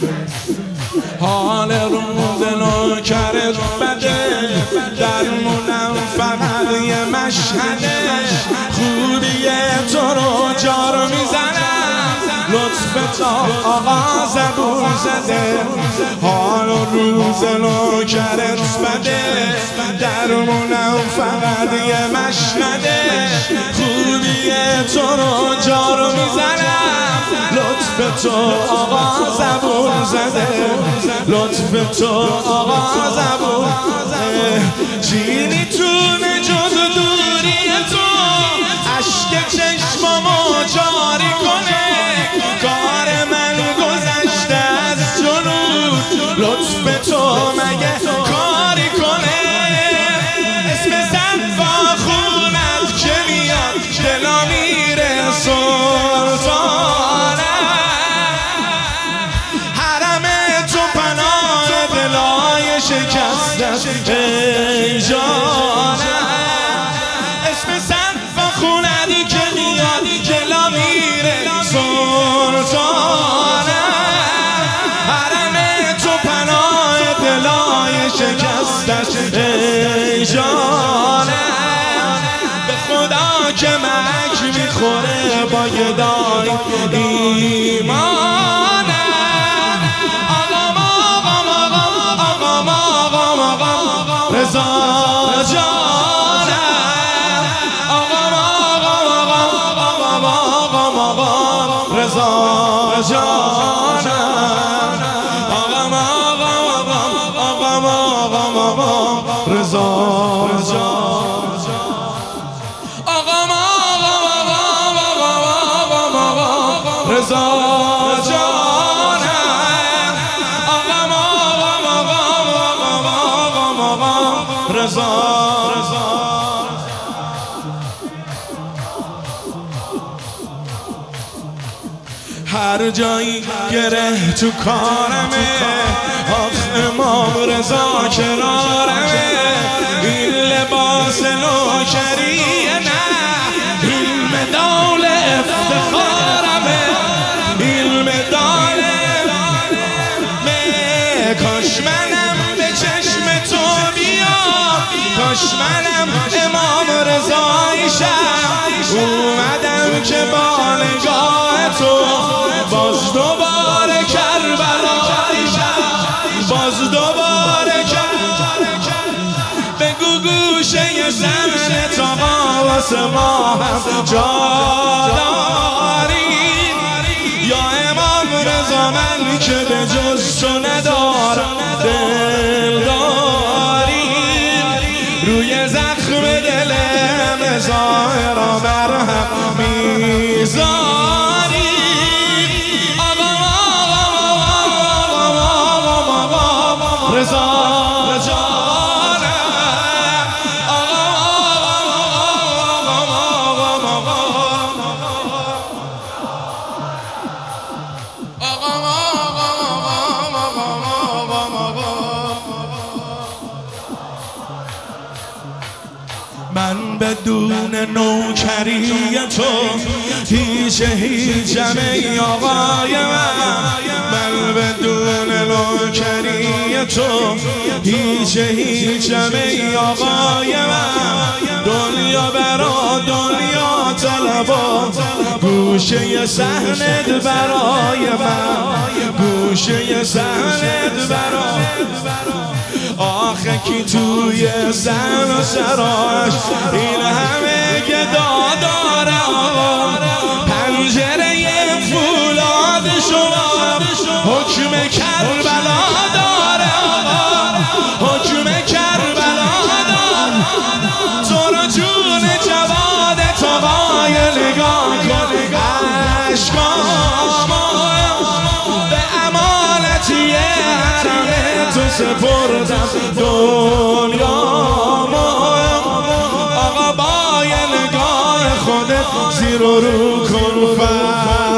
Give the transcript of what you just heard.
حال روز نوکرت بده، درمونم فقط یه مشهده، خوبی تو رو جار میزنم، لطف تا آقا زبون زده. حال روز نوکرت بده، درمونم فقط یه مشهده، خوبی تو رو جار میزنم، لطف تو آقا زبون زده، لطف تو آقا زبون زده. چی میتونه جز دوری تو اشک چشمامو جاری کنه، کار من گذشته از جنون، لطف تو مگه کاری کنه. اسم صفا خونت که میاد دلا میره سلطانه، حرم تو پناه دلای شکستت ای جانه. اسم صفا خونت که میاد دلا میره سلطانه، حرم تو پناه دلای شکستت ای جانه. به خدا که مک میخوره با گدای ایمانه. آقا رضا جانه، آقا رضا جانه، رضا رضا جانه، رضا. هر جایی گره تو کارمه، آخ امام رضا کنارمه، این لباس نوکریه نه، این مدال افتخارمه، این مدال کاش منم به چشم تو بیام، کاش منم امام رضایشم، اومدم که با نگاه تو باز دوباره کربلایشم، باز دوباره بگو گوشه زمن تا واسه ما هم جا داری، یا امام رضا من که به جز تو ندارم دلداری، روی زخم دلم ظاهرا مرهم میذاری. آقا رضا جانه، من بدون نوکری تو هیچم ای آقای من بدون نوکری تو هیچم ای آقای من. دنیا برا دنیا طلبا، گوشه صحنت برای من، گوشه صحنت برای آخه کی توی زن و سراش این همه گدا داره. پنجره فولاد شما حکم کربلا داره، حکم کربلا داره. تو رو جون جواد آقای نگاه کن، عشقام به امانتی حرم تو سپردم دنیا. آقا با نگاه خودت زیر و رو کن